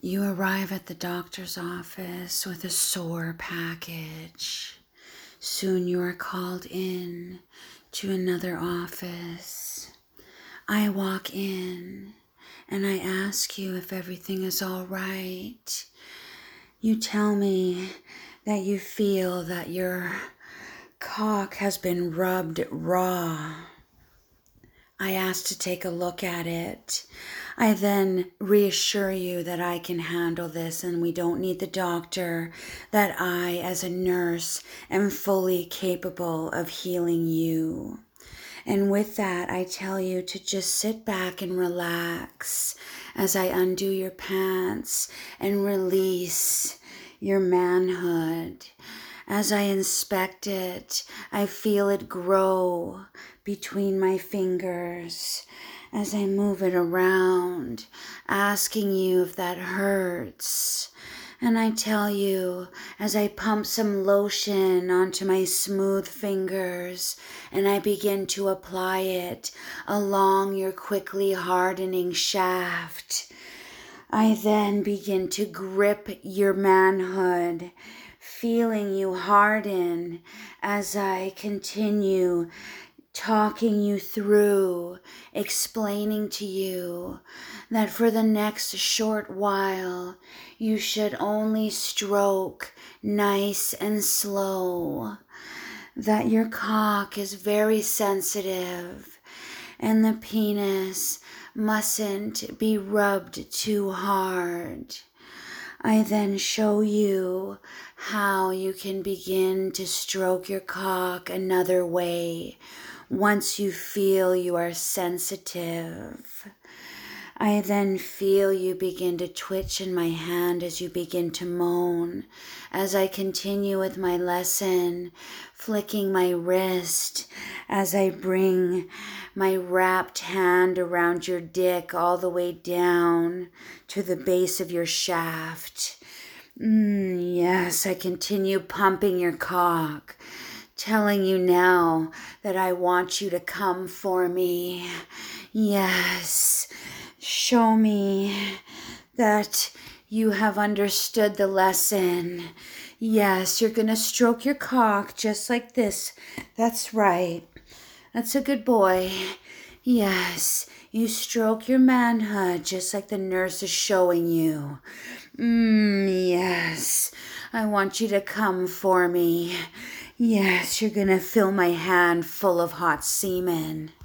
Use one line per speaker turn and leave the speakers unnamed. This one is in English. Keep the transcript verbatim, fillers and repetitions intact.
You arrive at the doctor's office with a sore package. Soon you are called in to another office. I walk in and I ask you if everything is all right. You tell me that you feel that your cock has been rubbed raw. I ask to take a look at it. I then reassure you that I can handle this and we don't need the doctor, that I, as a nurse, am fully capable of healing you. And with that, I tell you to just sit back and relax as I undo your pants and release your manhood. As I inspect it, I feel it grow between my fingers as I move it around, asking you if that hurts. And I tell you, as I pump some lotion onto my smooth fingers and I begin to apply it along your quickly hardening shaft, I then begin to grip your manhood, feeling you harden as I continue talking you through, explaining to you that for the next short while, you should only stroke nice and slow, that your cock is very sensitive and the penis mustn't be rubbed too hard. I then show you how you can begin to stroke your cock another way once you feel you are sensitive. I then feel you begin to twitch in my hand as you begin to moan. As I continue with my lesson, flicking my wrist as I bring my wrapped hand around your dick all the way down to the base of your shaft. Mm, yes, I continue pumping your cock, telling you now that I want you to come for me. Yes, show me that you have understood the lesson. Yes, you're going to stroke your cock just like this. That's right. That's a good boy. Yes, you stroke your manhood just like the nurse is showing you. Mmm, yes. I want you to come for me. Yes, you're going to fill my hand full of hot semen.